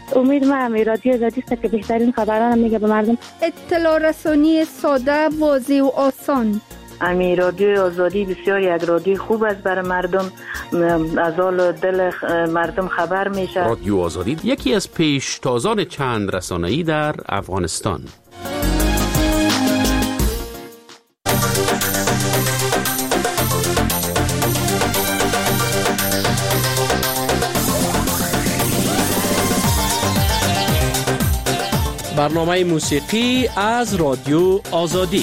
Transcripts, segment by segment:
امید ما هم رادیو آزادی است که بهترین خبران میگه به مردم. اطلاع رسانی ساده، واضح و آسان. امی رادیو آزادی بسیار یک رادیو خوب است برای مردم، از حال دل مردم خبر میشه. رادیو آزادی یکی از پیشتازان چند رسانه‌ای در افغانستان. برنامه موسیقی از رادیو آزادی.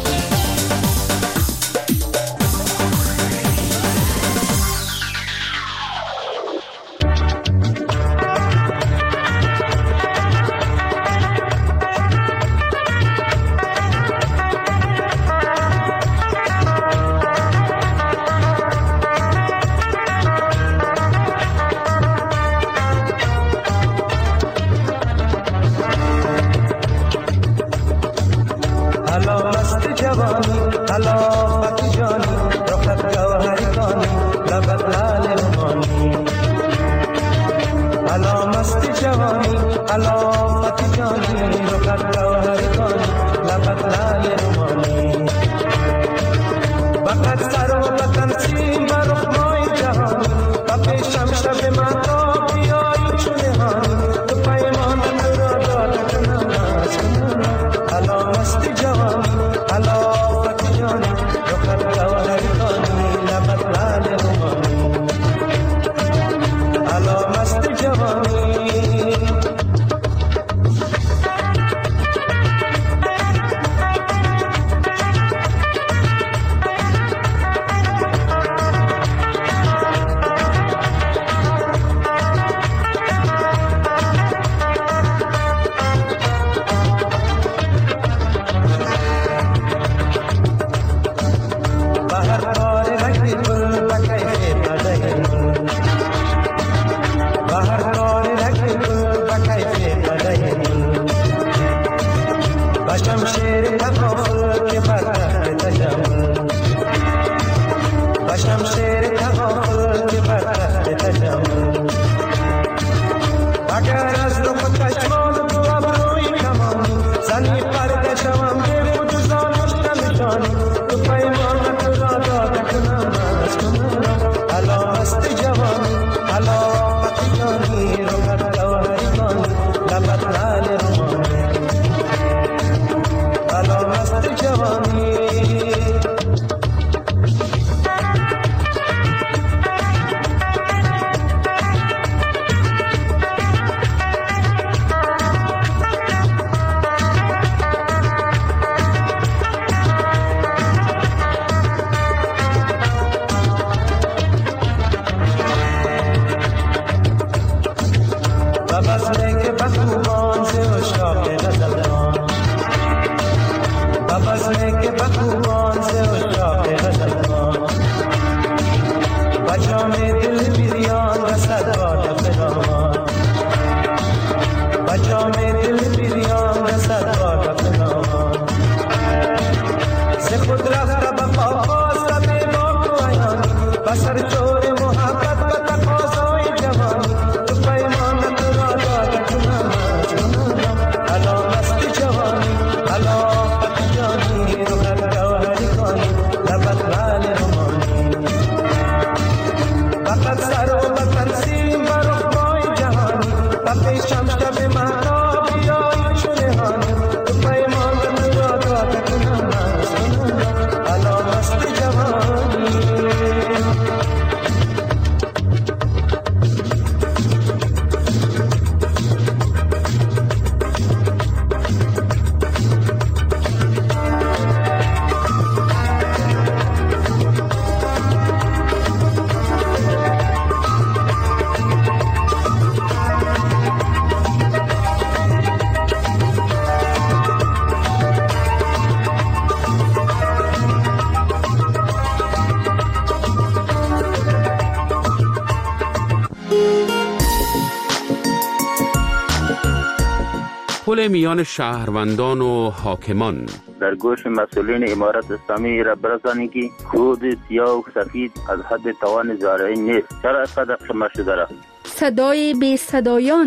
پل میان شهروندان و حاکمان. در گوش مسئولین امارت اسلامی را برسانید که خود سیاه و سفید از حد توان زارعی نیست. چرا قدر خمه شده را؟ صدای بی صدایان.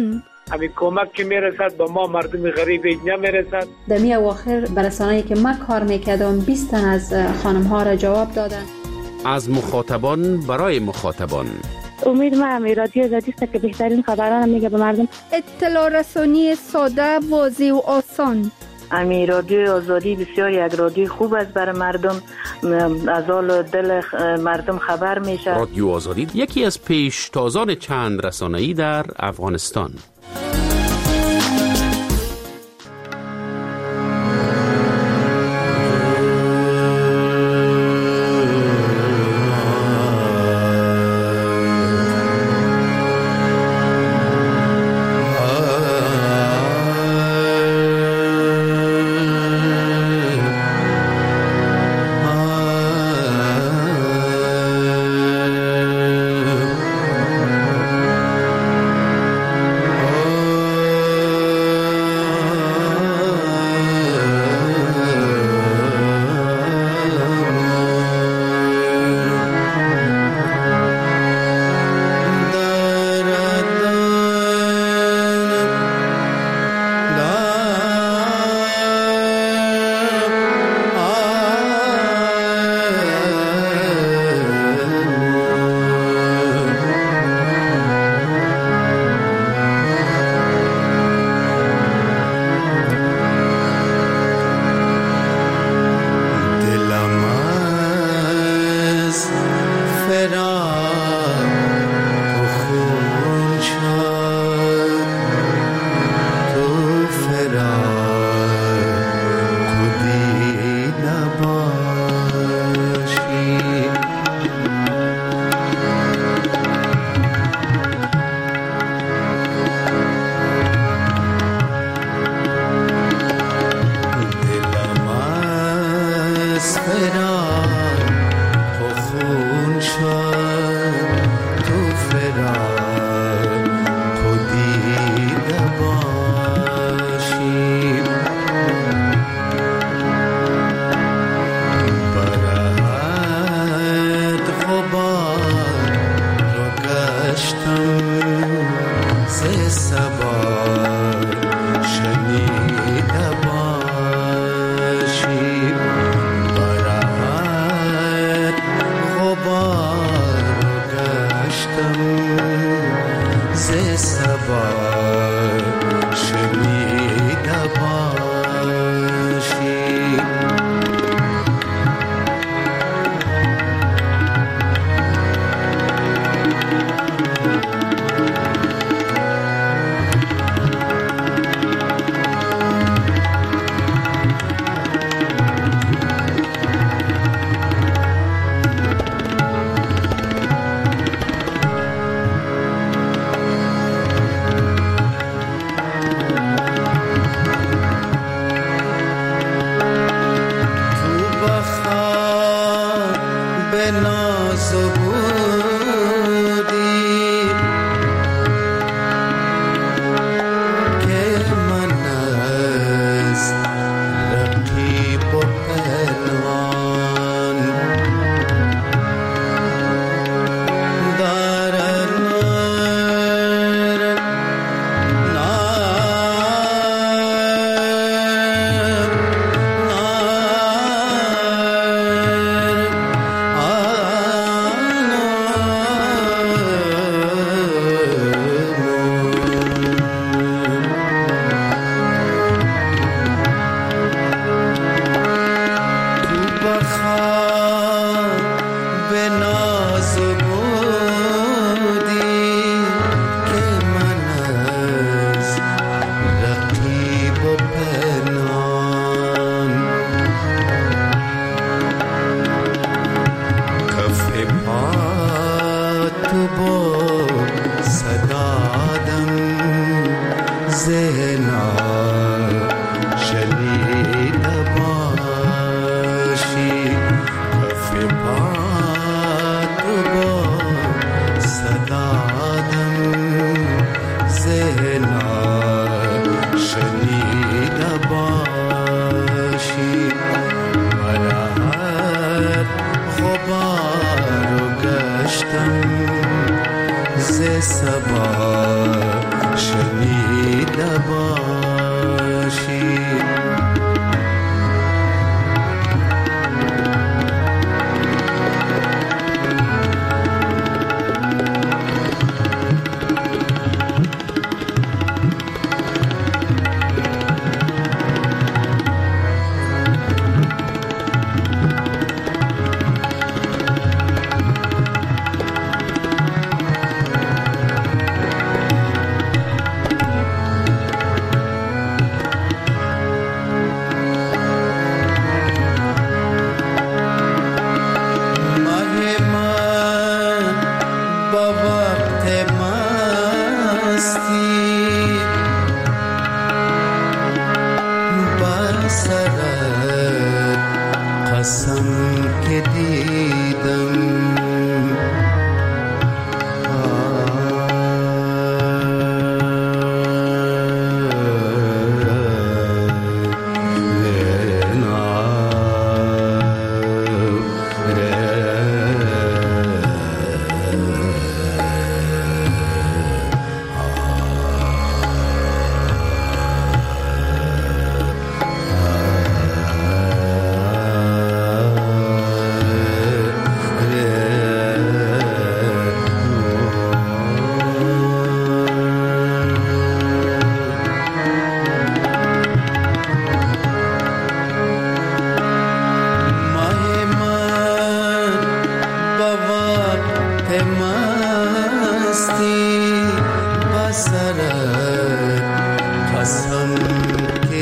همین کمک که میرسد به ما مردم غریب نمیرسد. در می اواخر برسانه‌ای که من کار میکردم 20 تن از خانم ها را جواب دادن. از مخاطبان برای مخاطبان. امید ما همی رادیو آزادی است که بهترین خبران میگه به مردم. اطلاع رسانی ساده، واضح و آسان. امی رادیو آزادی بسیار یک رادیو خوب است برای مردم، از حال دل مردم خبر میشه. رادیو آزادی یکی از پیشتازان چند رسانه‌ای در افغانستان. صبا شنید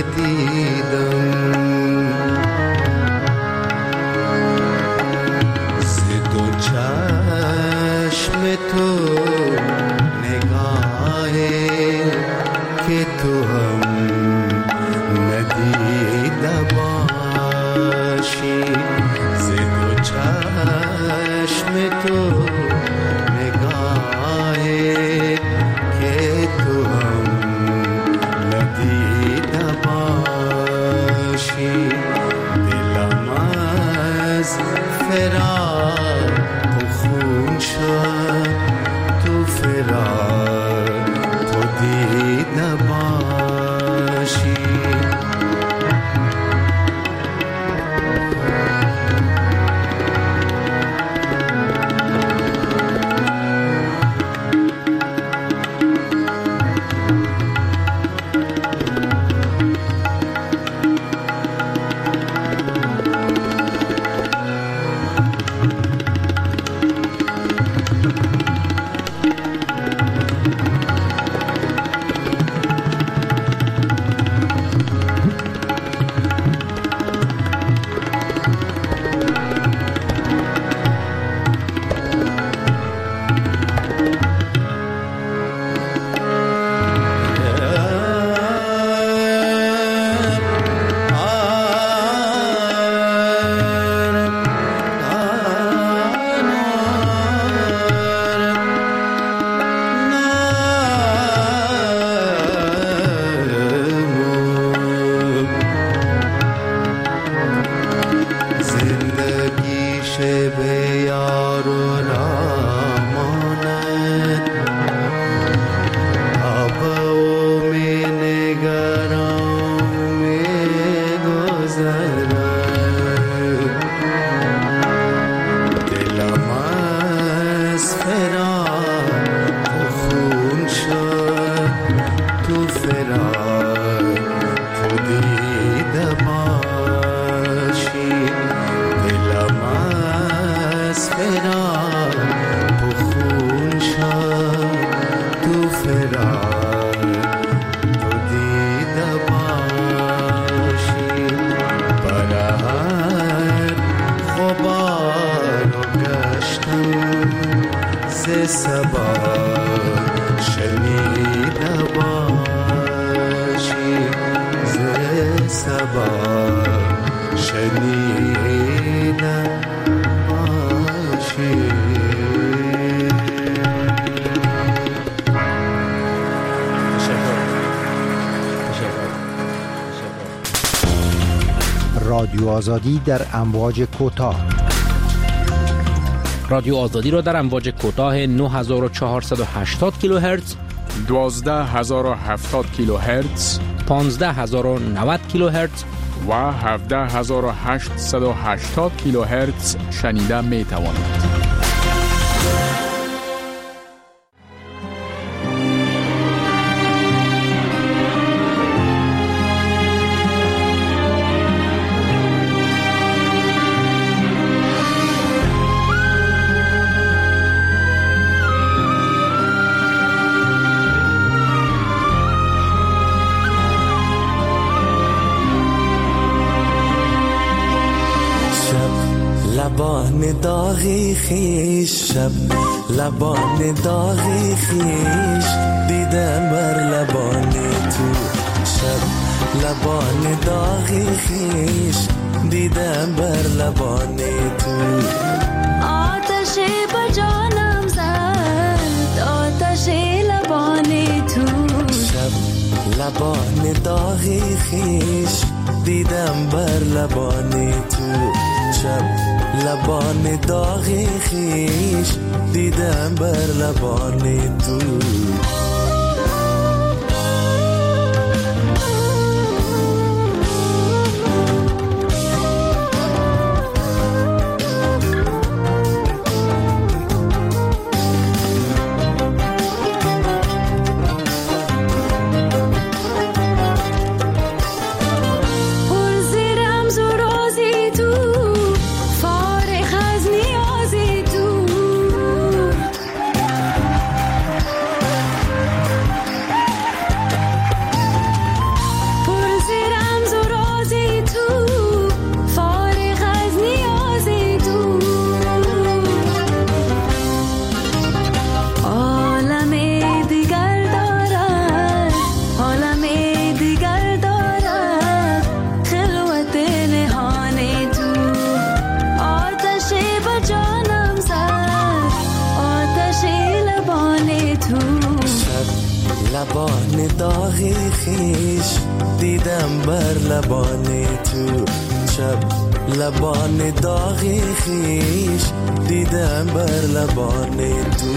رادیو آزادی در امواج کوتاه. رادیو آزادی را در امواج کوتاه 9480 کیلوهرتز، 12070 کیلوهرتز، 15090 کیلوهرتز و 17880 کیلوهرتز شنیده می توانید. لبان داغی خیش، شب لبان داغی خیش، دیدم بر لبان تو. شب لبان داغی خیش، دیدم بر لبان تو. آتش به جانم زد، آتش لبان تو. شب لبان داغی خیش، دیدم بر لبان تو. شب لبان داغی خیش، دیدم بر لبان تو. لبان داغی خیش دیدم بر لبان تو شب لبان داغی خیش دیدم بر لبان تو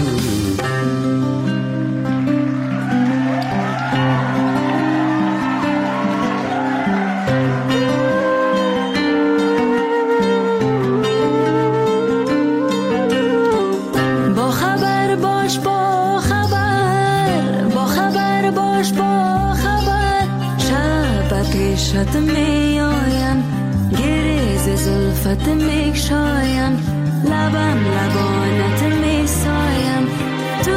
شد می آیم گریز زلفت می شایم لبم لبانت می سایم تو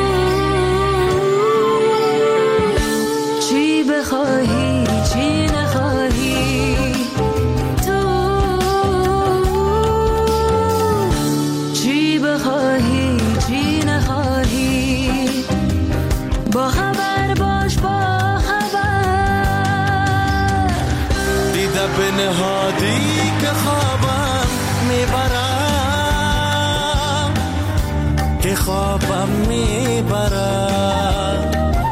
چی بخواهی چی نخواهی تو چی بخواهی چی نخواهی با خبر باش با به نهادی که خوابم میبرم که خوابم میبرم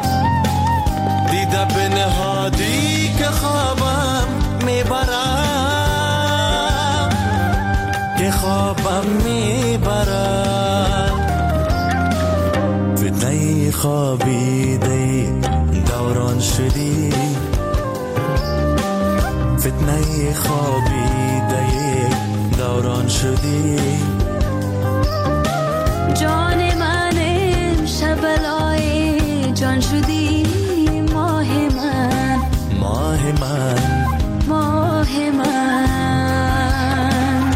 دیده به نهادی که خوابم میبرم که خوابم میبرم فتنه خوابیده دوران شدی فتنه خوابیده دوران شدی جان من شبلای جان شدی ماه من ماه من ماه من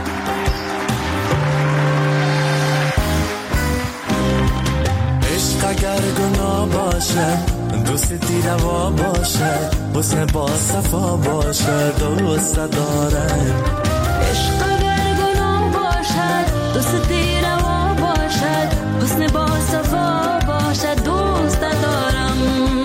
عشق اگر گناه باشه دوستی روا باشه حسن با صفا باشه دوست دارم عشق اگر گناه باشد دوستی روا باشد حسن با صفا باشد دوست دارم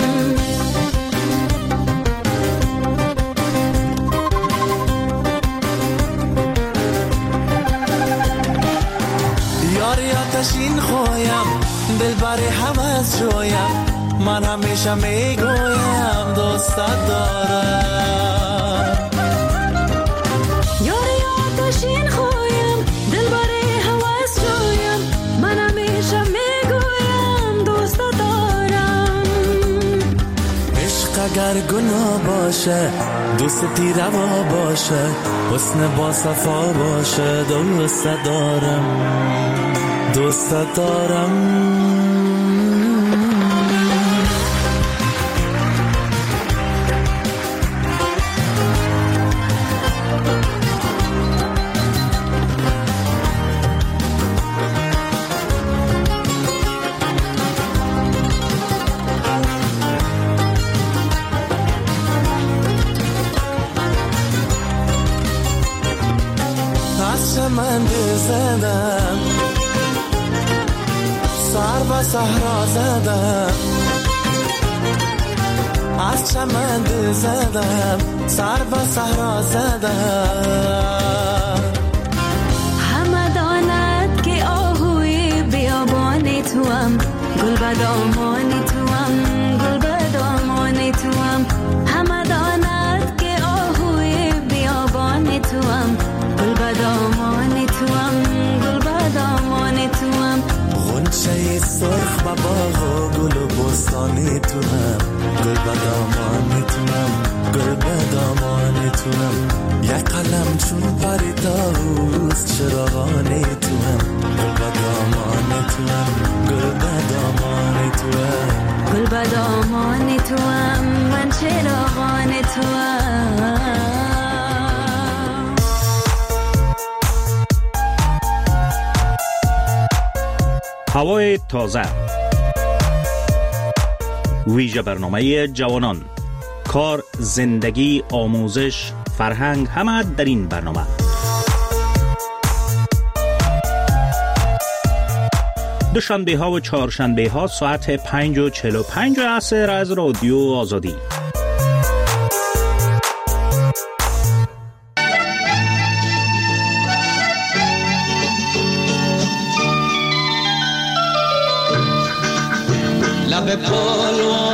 یاری آتشین خوایم دلبری حوض جویم من همیشه میگویم دوست دارم یاری آتشین خوایم دلبری حوض جویم من همیشه میگویم دوست دارم عشق اگر گناه باشه دوستی روا باشه حسن با صفا باشه دوست دارم دوست دارم من زدم سر و صحرا زدم از چمن زدم سر و صحرا زدم همه داند که آهوی بیابانی توام گل بدامانی توام گل بدامانی توام همه داند که آهوی بیابانی توام گل بدامانی توام گل بدامانی توام غنچه سرخ و باغ و گل و بستانی توام گل بدامانی توام گل بدامانی توام یک قلم چون پری طاووس چراغانی توام گل بدامانی توام گل بدامانی توام گل بدامانی توام من چراغانی توام هوای تازه ویژه برنامه جوانان کار زندگی آموزش فرهنگ همه در این برنامه دوشنبه ها و چهارشنبه ها ساعت 5:45 عصر از رادیو آزادی. لب پالو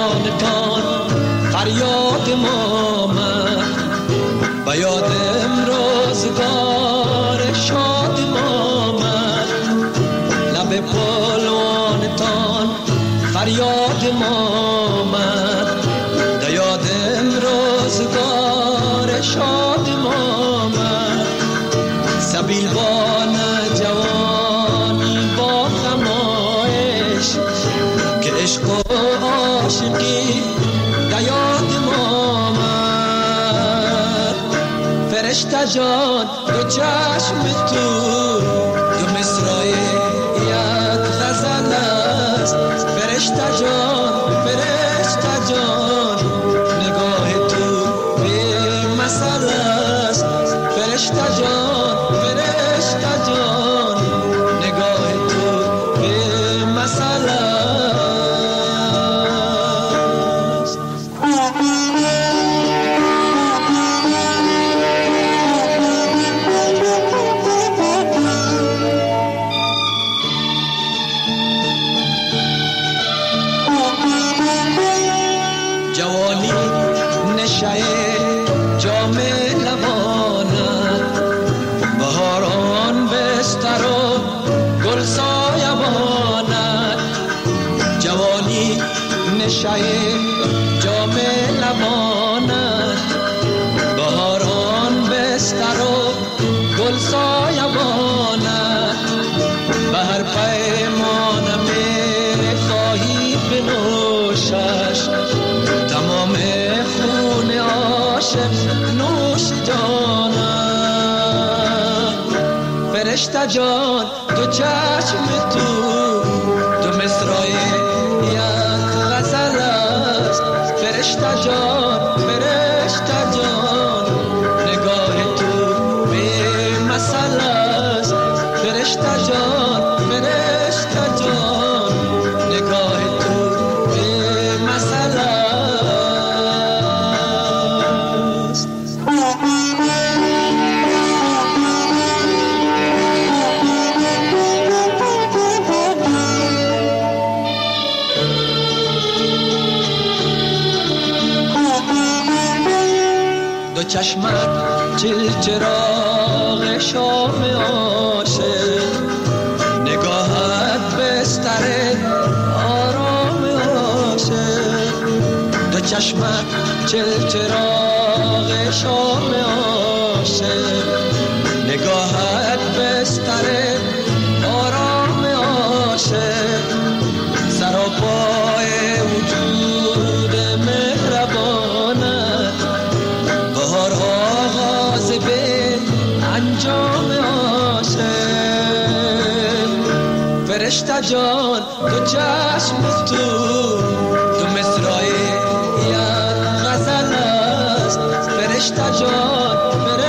فرشته جان دو چشم تو دو مصرع یک غزل است. فرشته جان نگاه تو به مثل است. فرشته جان نگاه تو به مثل است. جوانی نشه جام لبانت، بهاران بستر و گل سایبانت. جوانی نشه جام لبانت، بهاران بستر و گل سایبانت. به هر پیمانه می خواهی بنوشش، تمام خون عاشق نوش جانت. فرشته جان دو چشم تو دو مصرع یک غزل است. فرشته جان نگاه تو به مثل است. فرشته جان نگاه تو به مثل است. دو چشمت چراغ شام عاشق، نگاهت بستر آرام عاشق. دو چشمت چراغ شام عاشق، نگاهت بستر آرام عاشق. سراپای وجود مهربانت، بهار آغاز به انجام عاشق. فرشته جان دو چشم تو دو مصرع یک غزل است. فرشته جان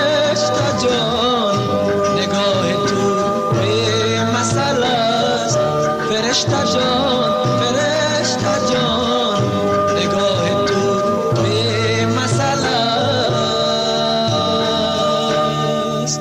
نگاه تو به مثل است. فرشته جان نگاه تو به مثل است.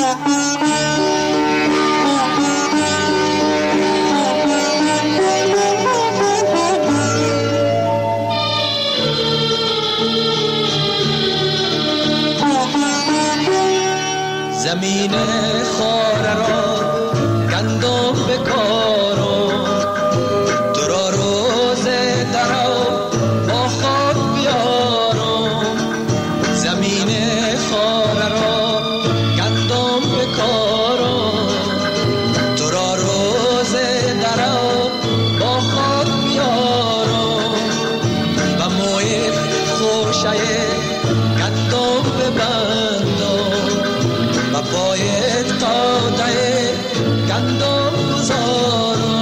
زمین خاره را گندم بکارم، تو را روز درو با خود بیارم. زمین خاره را گندم بکارم، تو را روز درو با خود بیارم. و موی خوشه گندم ببندم، و پای تاده گندم گذارم.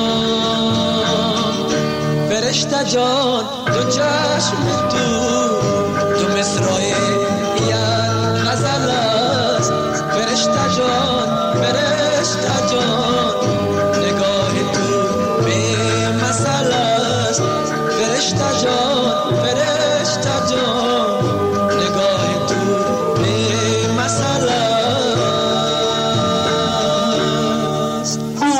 فرشته جان دو چشم تو مصرع یک غزل است. فرشته جان نگاه تو به مثل است. فرشته جان نگاه تو به مثل است.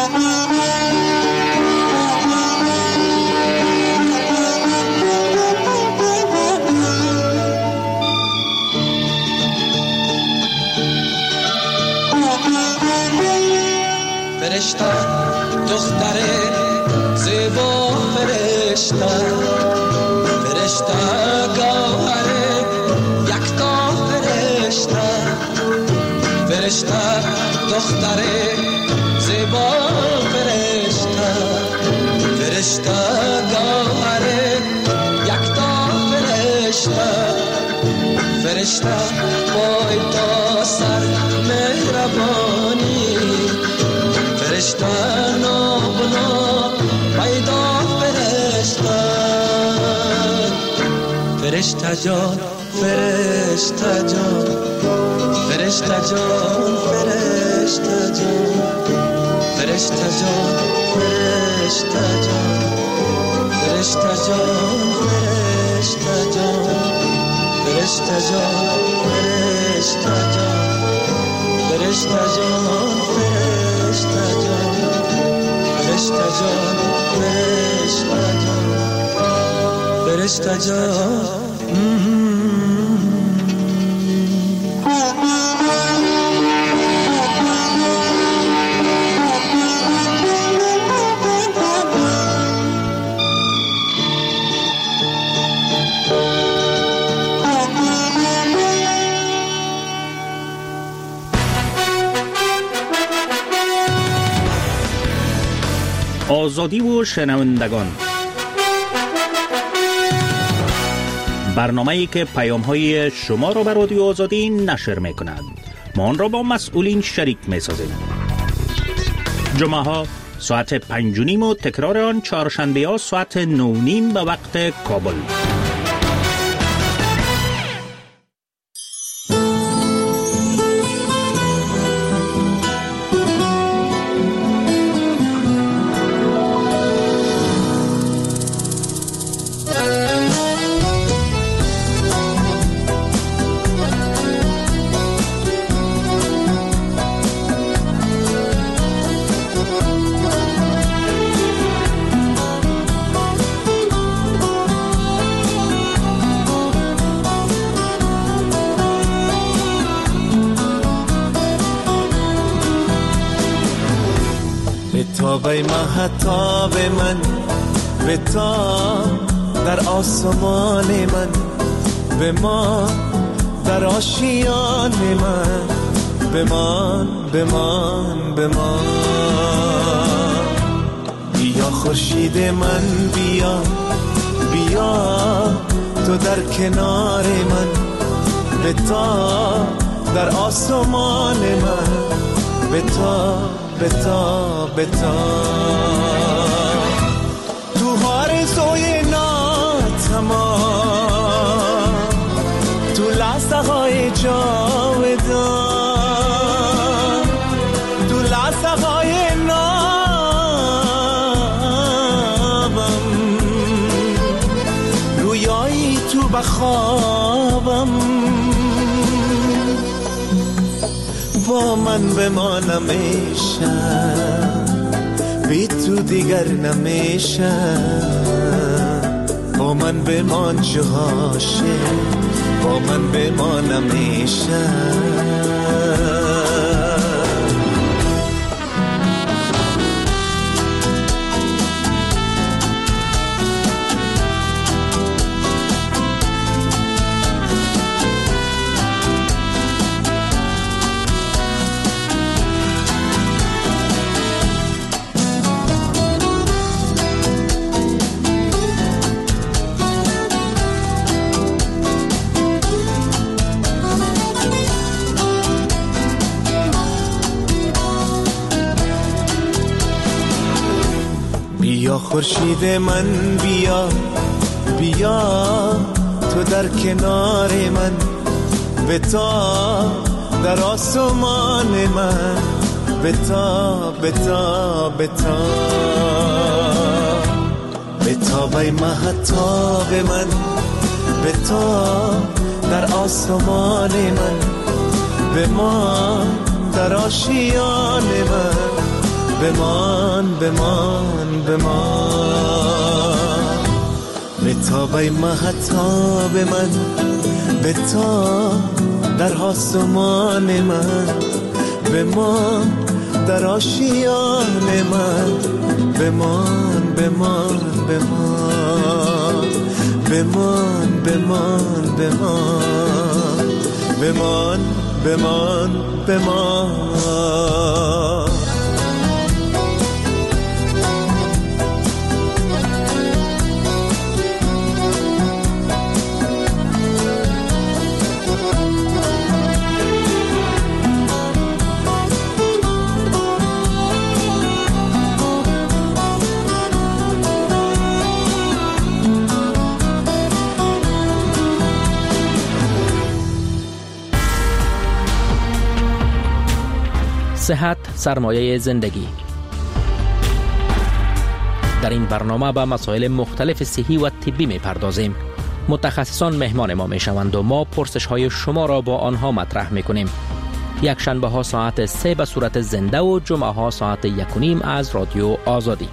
فرشته دختر زیبا، فرشته گوهر یکتا. فرشته دختر زیبا، فرشته گوهر یکتا. فرشته فرشته پای تا سر مهربانی فرشته نابنا پیدا فرشته فرشته جان فرشته جان فرشته جان فرشته جان فرشته جان فرشته جان فرشته جان فرشته جان فرشته جان فرشته جان فرشته جان فرشته جان فرشته جان فرشته جان فرشته جان آزادی و شنوندگان، برنامه‌ای که پیام‌های شما را به رادیو آزادی نشر می‌کند. ما آن را با مسئولین شریک می‌سازیم. جمعه‌ها ساعت 5:30 و تکرار آن چهارشنبه‌ها ساعت 9:30 به وقت کابل. به مهتاب من به تا در آسمان من بمان در آشیان من بمان بمان بمان بیا خورشید من بیا بیا تو در کنار من به تا در آسمان من به تا بتا بتا تو آرزوی ناتمام تو لحظه های جاودان تو لحظه های نابم رویایی تو بخوابم با من بمانم میشم بی تو دیگر نمیشم با من بمان جهاشه با من بمانم میشم بیا خورشید من بیا بیا تو در کنار من بتا در آسمان من بتا بتا بتا بتا بی مهتاب من بتا در آسمان من بمان در آشیان من بمان بمان بمان بتا بی مهتاب من بتا در آسمان من بمان در آشیان من بمان بمان بمان بمان بمان بمان بمان بمان بمان صحت سرمایه زندگی. در این برنامه به مسائل مختلف صحی و طبی می‌پردازیم. متخصصان مهمان ما میشوند و ما پرسش‌های شما را با آنها مطرح می‌کنیم. یک شنبه ها ساعت 3 به صورت زنده و جمعه ها ساعت 1:30 از رادیو آزادی.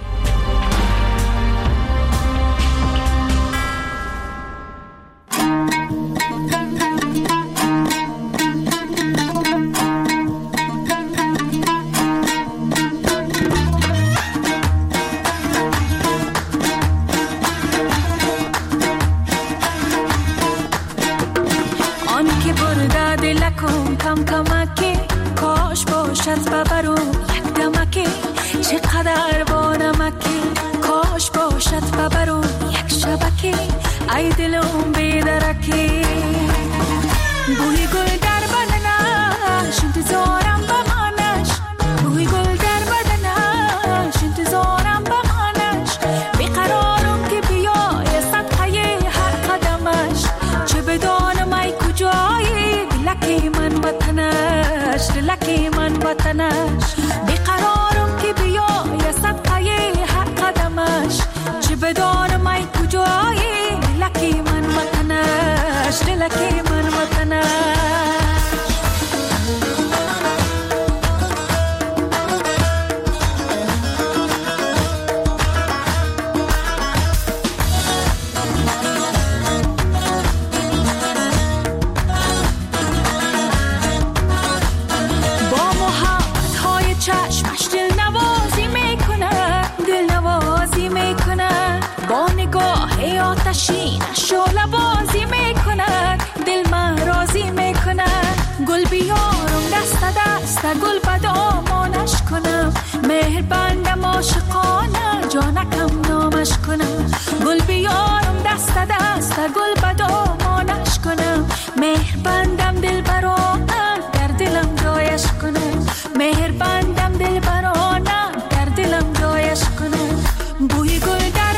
گل بدامانش کنم، مهربندم عاشقانه جانکم نامش کنم. گل بیارم دست دست گل بدامانش کنم، مهربندم دل برانه در دلم جایش کنم. مهربندم دل برانه در دلم جایش کنم. بوی گل در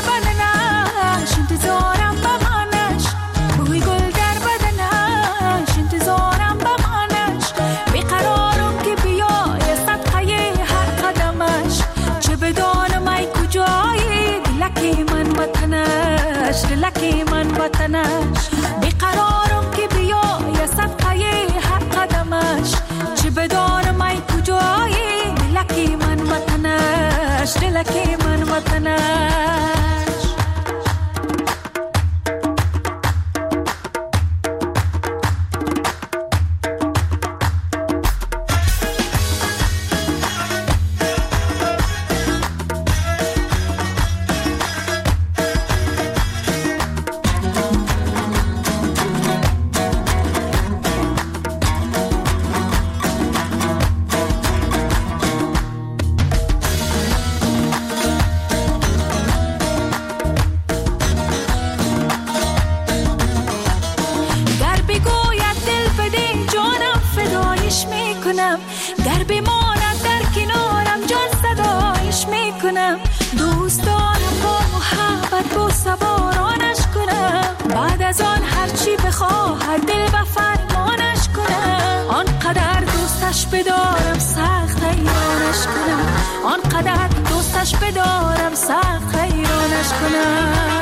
بدنش انتظارم بمانش، بوی گل در بدنش انتظارم بمانش. بیقرارم که بیای صدقه هر قدمش، چه بدانم ای کجایی دلکی من وطنش، دلکی من وطنش. بیقرارم که بیای صدقه هر قدمش، چه بدانم ای کجایی دلکی من وطنش، دلکی من وطنش. در بماند در کنارم جان صدایش میکنم. دوست دارم با محبت با سوارانش کنم، بعد از آن هرچی بخواهد دل و فرمانش کنم. آنقدر دوستش بدارم سخت حیرانش کنم، آنقدر دوستش بدارم سخت حیرانش کنم.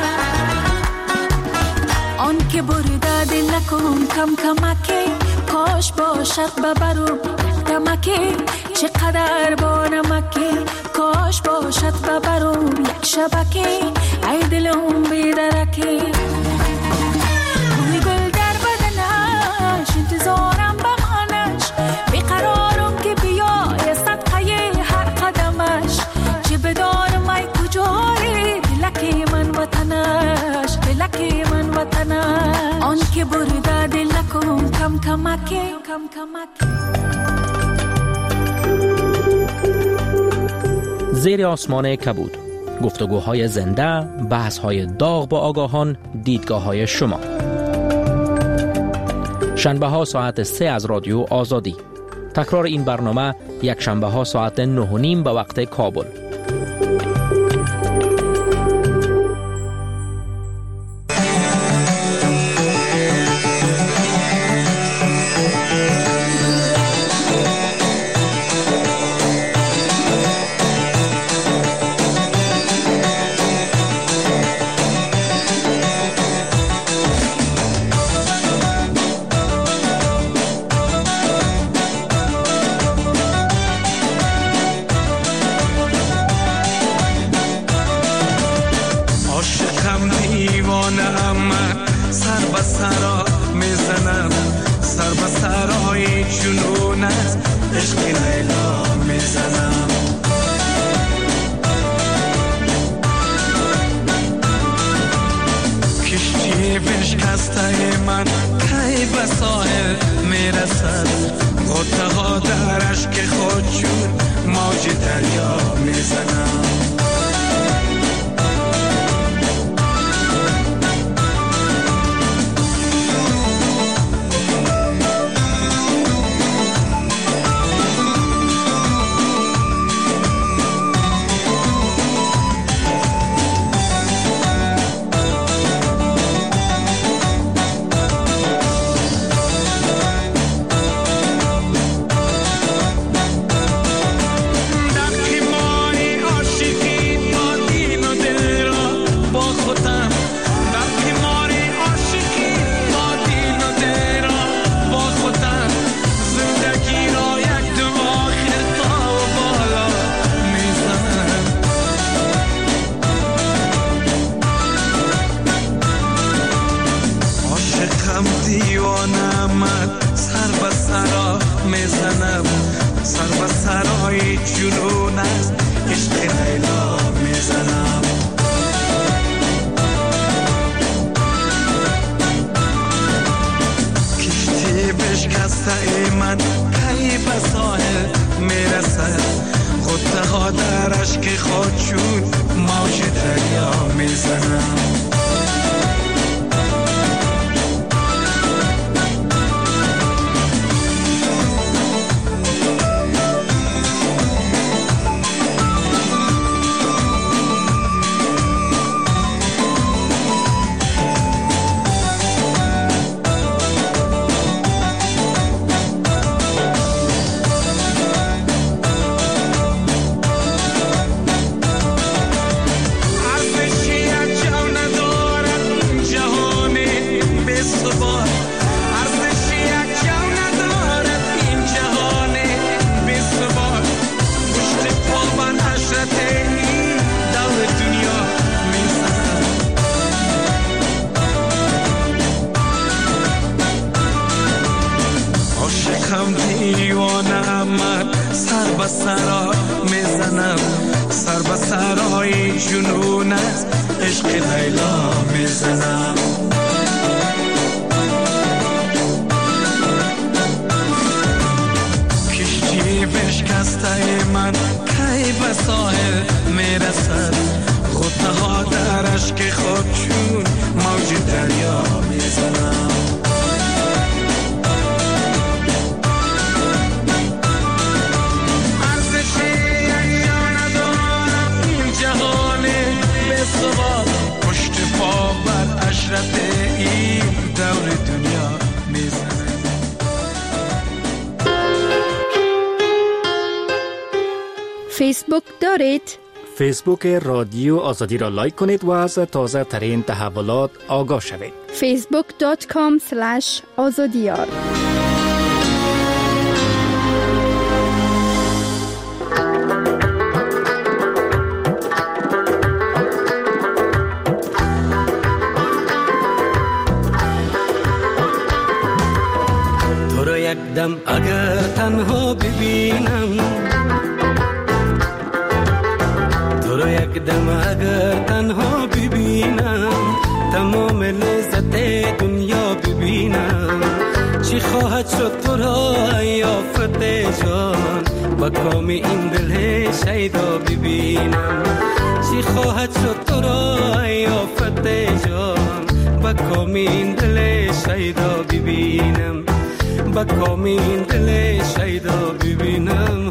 آن که برده دل نکن کم کمکی، کاش باشد ببرم دمکی. چقدر با نمکی، کاش باشد ببرم یک شبکی. ای دلم بیدرکی، بوی گل در بدنش انتظارم بمانش. بیقرارم که بیای صدقه هر قدمش، چه بدانم ای کجایی دلکی من وطنش، دلکی من وطنش. آن که برده دل نکن کم کمکی، کم کمکی. زیر آسمان کبود، گفتگوهای زنده، بحث‌های داغ با آگاهان، دیدگاه‌های شما. شنبه ها ساعت 3 از رادیو آزادی. تکرار این برنامه یک شنبه ها ساعت 9:30 به وقت کابل. سرا میزنم، سر به سرای جنون است عشق لیلا میزنم. کشتی بشکسته من کی به ساحل میرسد، غوطه ها در اشک خود چون موج دریا میزنم. فیسبوک دارید؟ فیسبوک رادیو آزادی را لایک کنید و از تازه ترین تحولات آگاه شوید. facebook.com/azadiyar تو رو یک دم اگر تنها ببینم، یک دم اگر تنها ببینم، تمام لذت دنیا ببینم. چی خواهد شد تو را یافت جان، با کام این دل شیدا ببینم. چی خواهد شد تو را یافت جان، با کام این دل شیدا ببینم. با کام این دل شیدا ببینم.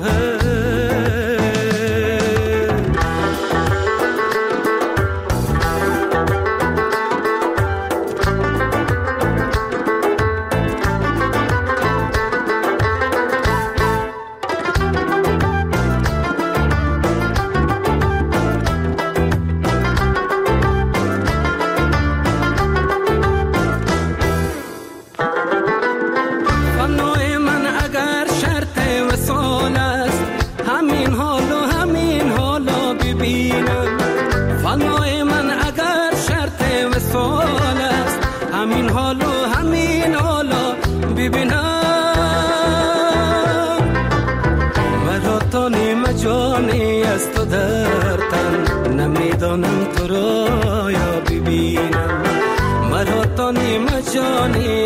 همین ها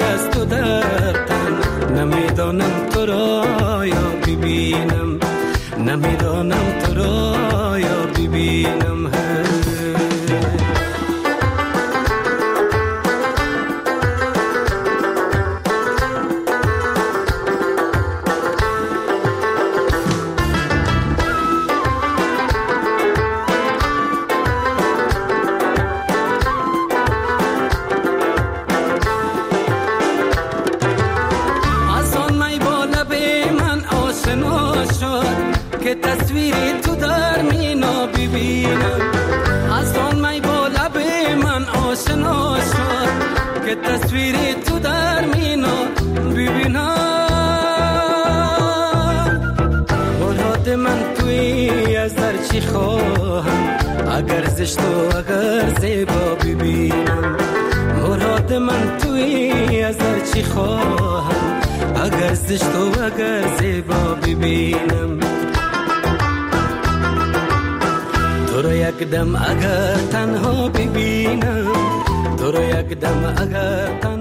از تو در تن. نمیدانم تو را یا ببینم، نمیدانم تو را یا ببینم. که تصویری تو در مینا ببینم، از آن می با لب من آشنا شد که تصویری تو در مینا ببینم. مراد من توی از در چی خواهم، اگر زشت و اگر زیبا ببینم. مراد من توی از در چی خواهم، اگر زشت و اگر زیبا ببینم. تو رو یک دم اگر تنها ببینم، تو رو یک دم اگر تنها